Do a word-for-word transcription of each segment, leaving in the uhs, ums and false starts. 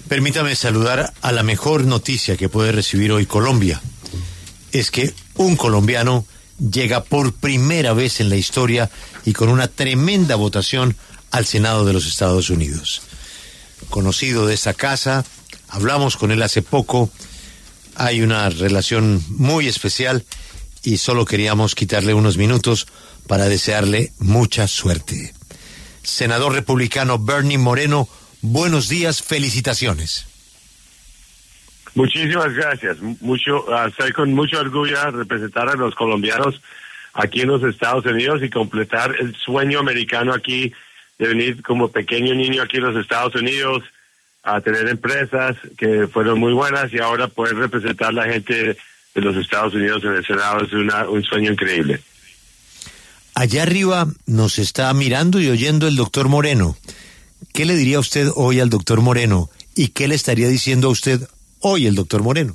Permítame saludar a la mejor noticia que puede recibir hoy Colombia. Es que un colombiano llega por primera vez en la historia y con una tremenda votación al Senado de los Estados Unidos. Conocido de esta casa, hablamos con él hace poco, hay una relación muy especial y solo queríamos quitarle unos minutos para desearle mucha suerte. Senador republicano Bernie Moreno, buenos días, felicitaciones. Muchísimas gracias. Mucho, uh, estoy con mucho orgullo de representar a los colombianos aquí en los Estados Unidos y completar el sueño americano aquí de venir como pequeño niño aquí en los Estados Unidos a tener empresas que fueron muy buenas y ahora poder representar a la gente de los Estados Unidos en el Senado es una, un sueño increíble. Allá arriba nos está mirando y oyendo el doctor Moreno. ¿Qué le diría usted hoy al doctor Moreno? ¿Y qué le estaría diciendo a usted hoy el doctor Moreno?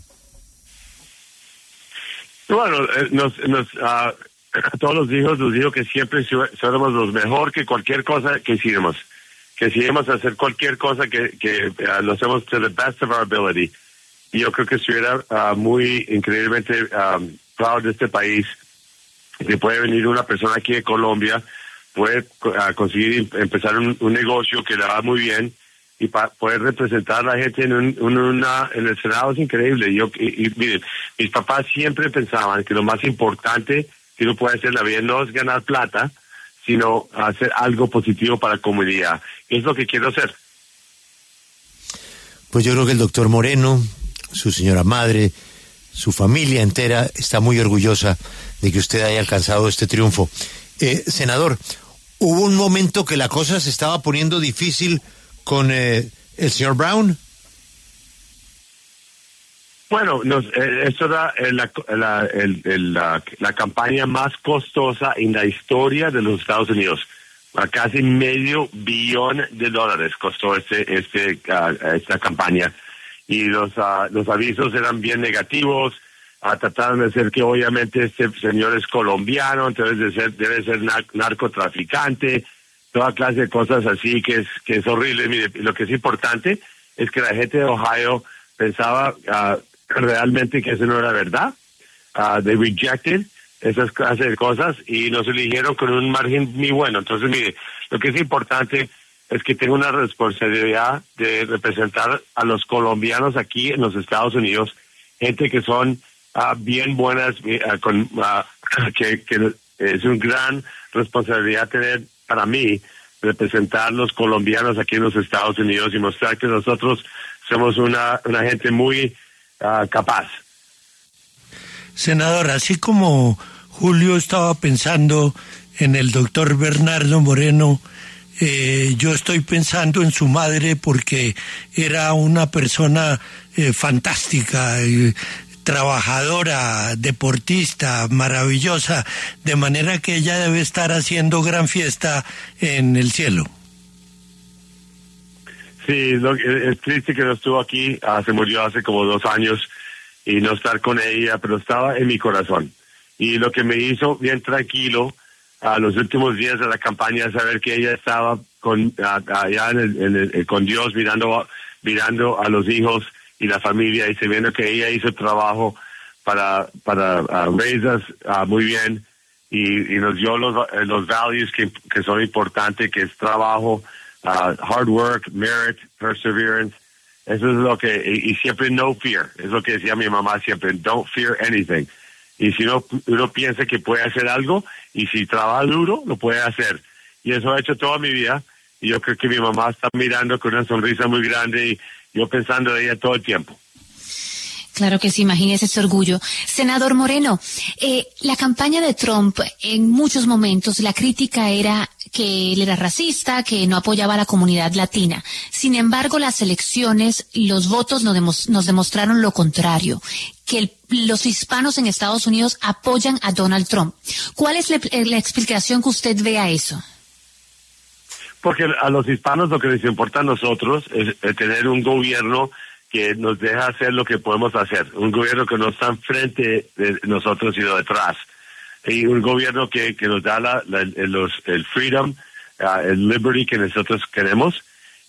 Bueno, nos, nos, uh, a todos los hijos nos dijo que siempre somos los mejor que cualquier cosa que hicimos. Que si íbamos a hacer cualquier cosa que, que uh, lo hacemos to the best of our ability. Y yo creo que estuviera uh, muy increíblemente um, proud de este país. Que puede venir una persona aquí de Colombia, puede uh, conseguir empezar un, un negocio que le va muy bien y para poder representar a la gente en, un, un, una, en el Senado es increíble. Yo, y, y miren, mis papás siempre pensaban que lo más importante que uno puede hacer en la vida no es ganar plata, sino hacer algo positivo para la comunidad. Es lo que quiero hacer. Pues yo creo que el doctor Moreno, su señora madre, su familia entera está muy orgullosa de que usted haya alcanzado este triunfo. Eh, senador, ¿hubo un momento que la cosa se estaba poniendo difícil con eh, el señor Brown? Bueno, nos, eh, esto era eh, la, la, el, el, la, la campaña más costosa en la historia de los Estados Unidos. A casi medio billón de dólares costó este, este, uh, esta campaña. Y los, uh, los avisos eran bien negativos. Uh, trataron de decir que obviamente este señor es colombiano, entonces de ser, debe ser nar- narcotraficante, toda clase de cosas así que es, que es horrible. Mire, lo que es importante es que la gente de Ohio pensaba uh, realmente que eso no era verdad. Uh, they rejected esas clases de cosas y nos eligieron con un margen muy bueno. Entonces, mire, lo que es importante es que tengo una responsabilidad de representar a los colombianos aquí en los Estados Unidos, gente que son uh, bien buenas, uh, con, uh, que, que es una gran responsabilidad tener para mí representar a los colombianos aquí en los Estados Unidos y mostrar que nosotros somos una, una gente muy uh, capaz. Senador, así como Julio estaba pensando en el doctor Bernardo Moreno, eh, yo estoy pensando en su madre porque era una persona eh, fantástica, eh, trabajadora, deportista, maravillosa, de manera que ella debe estar haciendo gran fiesta en el cielo. Sí, lo, es triste que no estuvo aquí, uh, se murió hace como dos años y no estar con ella, pero estaba en mi corazón. Y lo que me hizo bien tranquilo a uh, los últimos días de la campaña es saber que ella estaba con uh, allá en el, en el, con Dios mirando mirando a los hijos y la familia y se viendo que ella hizo trabajo para para uh, raise us uh, muy bien y, y nos dio los los values que, que son importantes, que es trabajo, uh, hard work, merit, perseverance. Eso es lo que, y, y siempre no fear, es lo que decía mi mamá siempre, don't fear anything. Y si uno, uno piensa que puede hacer algo, y si trabaja duro, lo puede hacer. Y eso he hecho toda mi vida, y yo creo que mi mamá está mirando con una sonrisa muy grande, y yo pensando en ella todo el tiempo. Claro que sí, imagínese ese orgullo. Senador Moreno, eh, la campaña de Trump, en muchos momentos, la crítica era que él era racista, que no apoyaba a la comunidad latina. Sin embargo, las elecciones, los votos nos, demos, nos demostraron lo contrario, que el, los hispanos en Estados Unidos apoyan a Donald Trump. ¿Cuál es la, la explicación que usted ve a eso? Porque a los hispanos lo que les importa a nosotros es, es tener un gobierno que nos deja hacer lo que podemos hacer, un gobierno que no está enfrente de nosotros sino detrás, y un gobierno que, que nos da la, la, el, los, el freedom, uh, el liberty que nosotros queremos,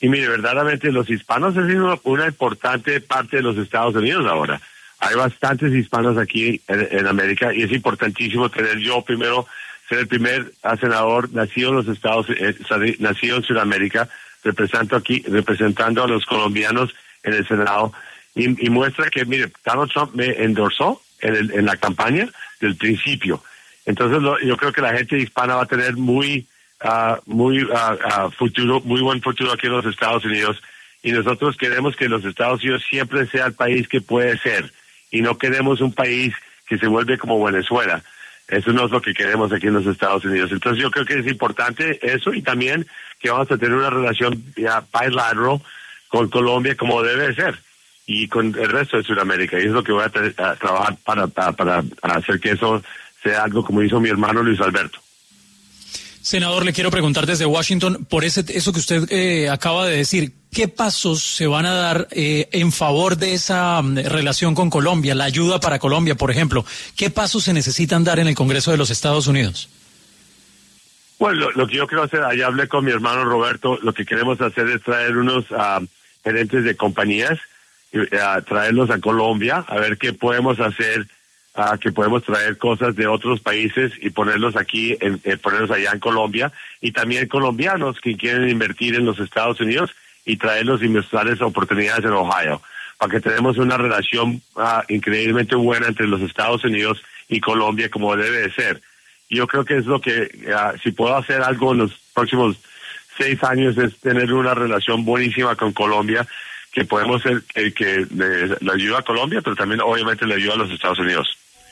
Y mire, verdaderamente los hispanos es una, una importante parte de los Estados Unidos ahora. Hay bastantes hispanos aquí en, en América y es importantísimo tener yo primero, ser el primer senador nacido en los Estados eh, nacido en Sudamérica, representando aquí, representando a los colombianos en el Senado. Y, y muestra que, mire, Donald Trump me endorsó en, el, en la campaña del principio. Entonces lo, yo creo que la gente hispana va a tener muy, uh, muy uh, uh, futuro, muy buen futuro aquí en los Estados Unidos. Y nosotros queremos que los Estados Unidos siempre sea el país que puede ser. Y no queremos un país que se vuelve como Venezuela. Eso no es lo que queremos aquí en los Estados Unidos. Entonces yo creo que es importante eso y también que vamos a tener una relación ya bilateral con Colombia como debe ser. Y con el resto de Sudamérica. Y es lo que voy a, tra a trabajar para, para, para hacer que eso sea algo como hizo mi hermano Luis Alberto. Senador, le quiero preguntar desde Washington, por ese, eso que usted eh, acaba de decir, ¿qué pasos se van a dar eh, en favor de esa um, relación con Colombia, la ayuda para Colombia, por ejemplo? ¿Qué pasos se necesitan dar en el Congreso de los Estados Unidos? Bueno, lo, lo que yo quiero hacer, allá hablé con mi hermano Roberto, lo que queremos hacer es traer unos uh, gerentes de compañías, a traerlos a Colombia, a ver qué podemos hacer, uh, que podemos traer cosas de otros países y ponerlos aquí, en, eh, ponerlos allá en Colombia, y también colombianos que quieren invertir en los Estados Unidos y traerlos y mostrarles oportunidades en Ohio, para que tenemos una relación uh, increíblemente buena entre los Estados Unidos y Colombia como debe de ser. Y yo creo que es lo que, uh, si puedo hacer algo en los próximos seis años, es tener una relación buenísima con Colombia, que podemos ser, que, que le, le ayuda a Colombia, pero también obviamente le ayuda a los Estados Unidos.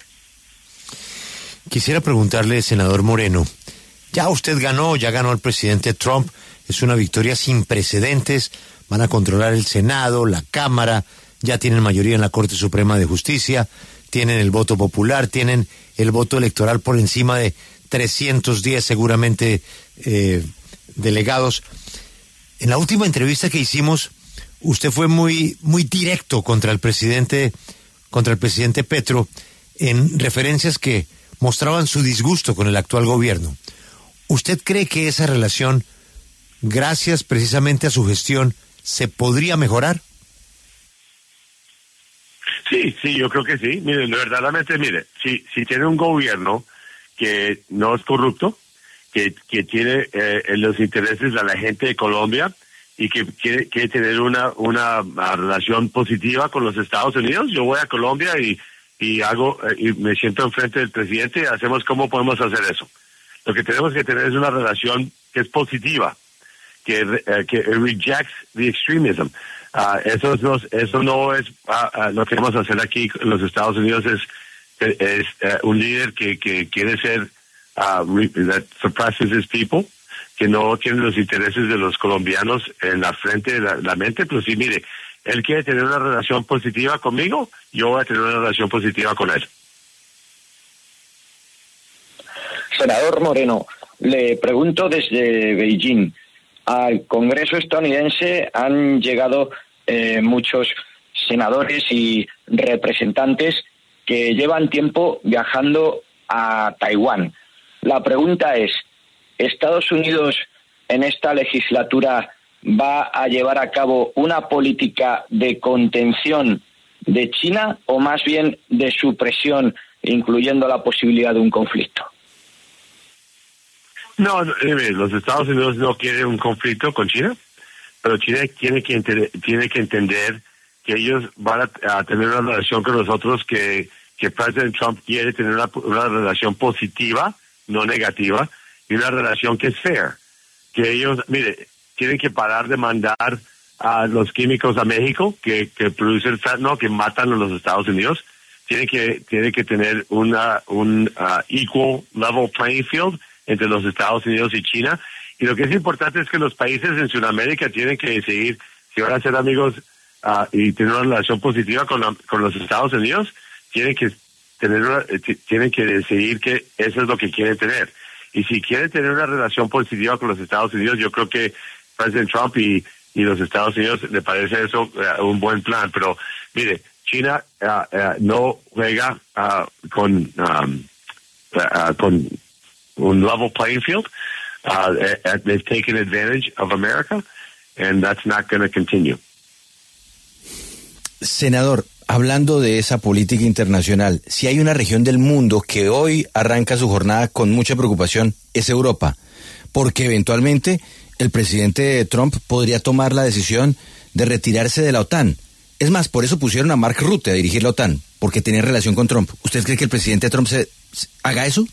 Quisiera preguntarle, senador Moreno, ya usted ganó, ya ganó el presidente Trump, es una victoria sin precedentes, van a controlar el Senado, la Cámara, ya tienen mayoría en la Corte Suprema de Justicia, tienen el voto popular, tienen el voto electoral por encima de trescientos diez seguramente eh, delegados. En la última entrevista que hicimos, usted fue muy muy directo contra el presidente contra el presidente Petro en referencias que mostraban su disgusto con el actual gobierno. ¿Usted cree que esa relación, gracias precisamente a su gestión, se podría mejorar? Sí, sí, yo creo que sí. Mire, verdaderamente, mire, si si tiene un gobierno que no es corrupto, que que tiene eh, los intereses de la gente de Colombia, y que quiere, quiere tener una, una una relación positiva con los Estados Unidos, yo voy a Colombia y y hago y me siento enfrente del presidente y hacemos cómo podemos hacer eso. Lo que tenemos que tener es una relación que es positiva, que uh, que rejects the extremism. Uh, eso no eso no es uh, uh, lo que queremos hacer aquí en los Estados Unidos, es es uh, un líder que que quiere ser uh, that suppresses his people, que no tiene los intereses de los colombianos en la frente de la, la mente, pero sí, mire, él quiere tener una relación positiva conmigo, yo voy a tener una relación positiva con él. Senador Moreno, le pregunto desde Beijing. Al Congreso estadounidense han llegado eh, muchos senadores y representantes que llevan tiempo viajando a Taiwán. La pregunta es, ¿Estados Unidos en esta legislatura va a llevar a cabo una política de contención de China o más bien de supresión, incluyendo la posibilidad de un conflicto? No, los Estados Unidos no quieren un conflicto con China, pero China tiene que enter, tiene que entender que ellos van a, a tener una relación con nosotros, que que President Trump quiere tener una, una relación positiva, no negativa, y una relación que es fair. Que ellos, mire, tienen que parar de mandar a los químicos a México que que producen fentanyl, que matan a los Estados Unidos. Tiene que tiene que tener una un uh, equal level playing field entre los Estados Unidos y China. Y lo que es importante es que los países en Sudamérica tienen que decidir si van a ser amigos uh, y tener una relación positiva con, la, con los Estados Unidos. Tienen que tener una, t- tienen que decidir que eso es lo que quieren tener. Y si quieren tener una relación positiva con los Estados Unidos, yo creo que President Trump y, y los Estados Unidos le parece eso uh, un buen plan. Pero mire, China uh, uh, no juega uh, con um, uh, con un level playing field. Uh, they've taken advantage of America, and that's not going to continue. Senador, hablando de esa política internacional, si hay una región del mundo que hoy arranca su jornada con mucha preocupación, es Europa, porque eventualmente el presidente Trump podría tomar la decisión de retirarse de la OTAN. Es más, por eso pusieron a Mark Rutte a dirigir la OTAN, porque tenía relación con Trump. ¿Usted cree que el presidente Trump se, se haga eso?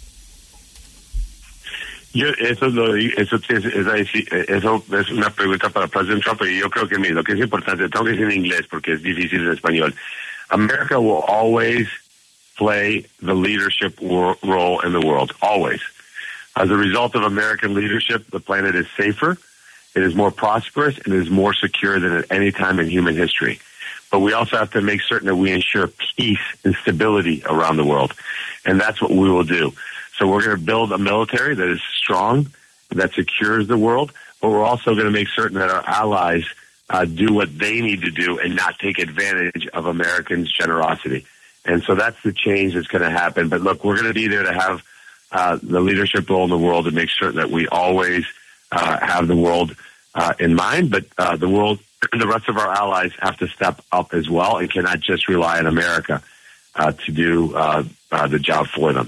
Yo, eso, lo, eso, es, eso es una pregunta para el presidente Trump, y yo creo que mira, lo que es importante, tengo que decir en inglés porque es difícil en español. America will always play the leadership role in the world, always. As a result of American leadership, the planet is safer, it is more prosperous, and it is more secure than at any time in human history. But we also have to make certain that we ensure peace and stability around the world, and that's what we will do. So we're going to build a military that is strong, that secures the world, but we're also going to make certain that our allies uh, do what they need to do and not take advantage of Americans' generosity. And so that's the change that's going to happen. But look, we're going to be there to have uh, the leadership role in the world and make sure that we always uh, have the world uh, in mind, but uh, the world, the rest of our allies have to step up as well and cannot just rely on America uh, to do uh, uh, the job for them.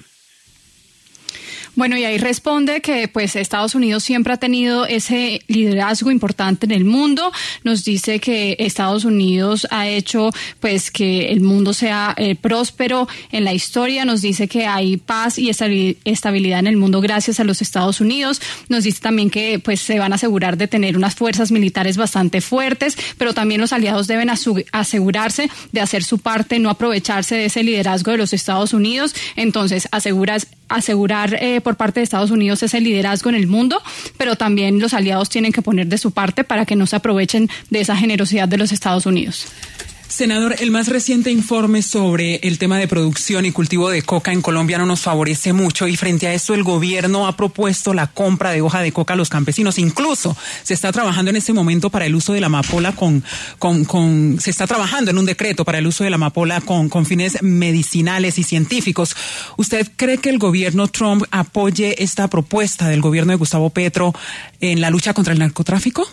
Bueno, y ahí responde que pues Estados Unidos siempre ha tenido ese liderazgo importante en el mundo. Nos dice que Estados Unidos ha hecho pues que el mundo sea eh, próspero en la historia. Nos dice que hay paz y estabilidad en el mundo gracias a los Estados Unidos. Nos dice también que pues se van a asegurar de tener unas fuerzas militares bastante fuertes, pero también los aliados deben asegurarse de hacer su parte, no aprovecharse de ese liderazgo de los Estados Unidos. Entonces, aseguras, asegurar eh, por parte de Estados Unidos ese liderazgo en el mundo, pero también los aliados tienen que poner de su parte para que no se aprovechen de esa generosidad de los Estados Unidos. Senador, el más reciente informe sobre el tema de producción y cultivo de coca en Colombia no nos favorece mucho, y frente a esto el gobierno ha propuesto la compra de hoja de coca a los campesinos. Incluso se está trabajando en este momento para el uso de la amapola con, con, con se está trabajando en un decreto para el uso de la amapola con, con fines medicinales y científicos. ¿Usted cree que el gobierno Trump apoye esta propuesta del gobierno de Gustavo Petro en la lucha contra el narcotráfico?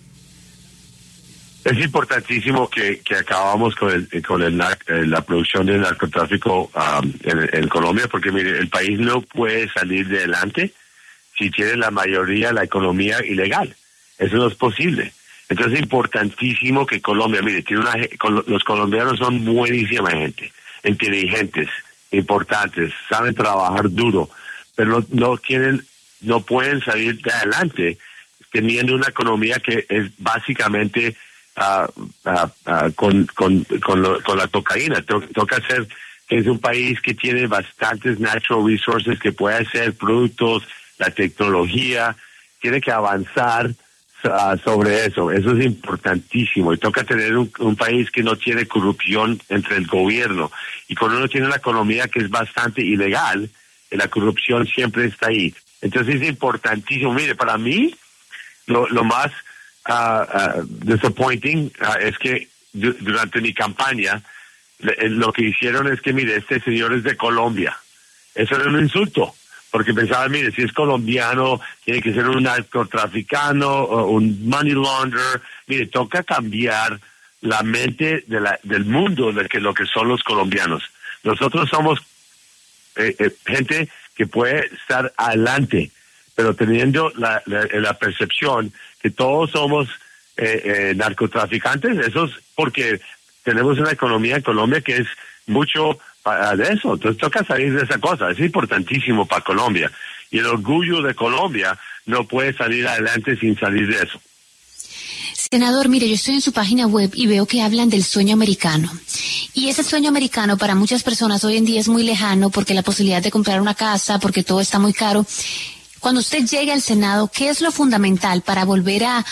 Es importantísimo que, que acabamos con el, con el, la producción del narcotráfico um, en, en Colombia, porque mire, el país no puede salir de adelante si tiene la mayoría la economía ilegal. Eso no es posible. Entonces es importantísimo que Colombia, mire, tiene una, los colombianos son buenísima gente, inteligentes, importantes, saben trabajar duro, pero no, no tienen, no pueden salir de adelante teniendo una economía que es básicamente Uh, uh, uh, con, con, con, lo, con la cocaína. To, toca hacer que es un país que tiene bastantes natural resources, que puede hacer productos, la tecnología, tiene que avanzar uh, sobre eso. Eso es importantísimo. Y toca tener un, un país que no tiene corrupción entre el gobierno. Y cuando uno tiene una economía que es bastante ilegal, la corrupción siempre está ahí. Entonces es importantísimo. Mire, para mí, lo, lo más Uh, uh, disappointing uh, es que du- durante mi campaña le- lo que hicieron es que, mire, este señor es de Colombia. Eso era un insulto, porque pensaban, mire, si es colombiano tiene que ser un narcotraficano o un money launderer. Mire, toca cambiar la mente de la, del mundo de que lo que son los colombianos. Nosotros somos eh, eh, gente que puede estar adelante, pero teniendo la, la, la percepción que todos somos eh, eh, narcotraficantes. Eso es porque tenemos una economía en Colombia que es mucho uh, de eso. Entonces toca salir de esa cosa. Es importantísimo para Colombia. Y el orgullo de Colombia no puede salir adelante sin salir de eso. Senador, mire, yo estoy en su página web y veo que hablan del sueño americano. Y ese sueño americano para muchas personas hoy en día es muy lejano, porque la posibilidad de comprar una casa, porque todo está muy caro. Cuando usted llegue al Senado, ¿qué es lo fundamental para volver a, a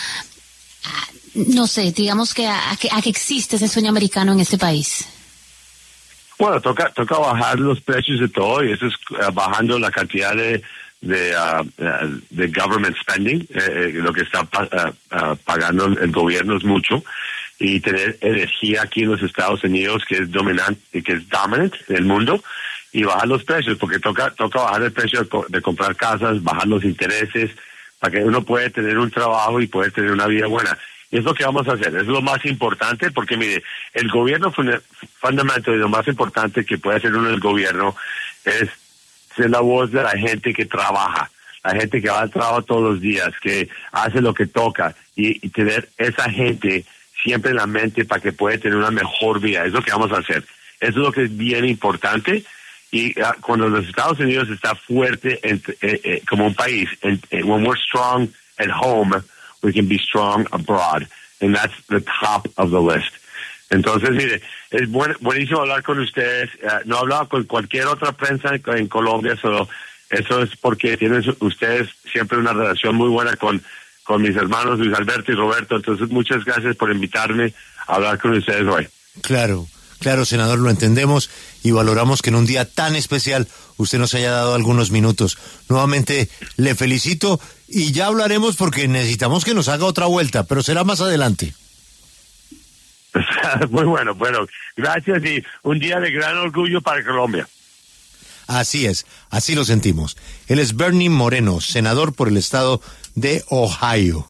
no sé, digamos que a, a, que a que existe ese sueño americano en este país? Bueno, toca toca bajar los precios de todo, y eso es uh, bajando la cantidad de de, uh, uh, de government spending. Eh, lo que está uh, uh, pagando el gobierno es mucho, y tener energía aquí en los Estados Unidos que es dominante, que es dominant en el mundo, y bajar los precios, porque toca toca bajar el precio de, co- de comprar casas, bajar los intereses, para que uno pueda tener un trabajo y pueda tener una vida buena. Y es lo que vamos a hacer, es lo más importante, porque mire, el gobierno fundamental y lo más importante que puede hacer uno del gobierno es ser la voz de la gente que trabaja, la gente que va al trabajo todos los días, que hace lo que toca, y, y tener esa gente siempre en la mente para que pueda tener una mejor vida. Es lo que vamos a hacer. Eso es lo que es bien importante. Y uh, cuando los Estados Unidos está fuerte en, eh, eh, como un país, en, eh, when we're strong at home, we can be strong abroad. And that's the top of the list. Entonces, mire, es buen, buenísimo hablar con ustedes. Uh, no he hablado con cualquier otra prensa en, en Colombia, solo eso es porque tienen ustedes siempre una relación muy buena con, con mis hermanos Luis Alberto y Roberto. Entonces, muchas gracias por invitarme a hablar con ustedes hoy. Claro. Claro, senador, lo entendemos y valoramos que en un día tan especial usted nos haya dado algunos minutos. Nuevamente le felicito y ya hablaremos porque necesitamos que nos haga otra vuelta, pero será más adelante. Muy bueno, bueno, gracias y un día de gran orgullo para Colombia. Así es, así lo sentimos. Él es Bernie Moreno, senador por el estado de Ohio.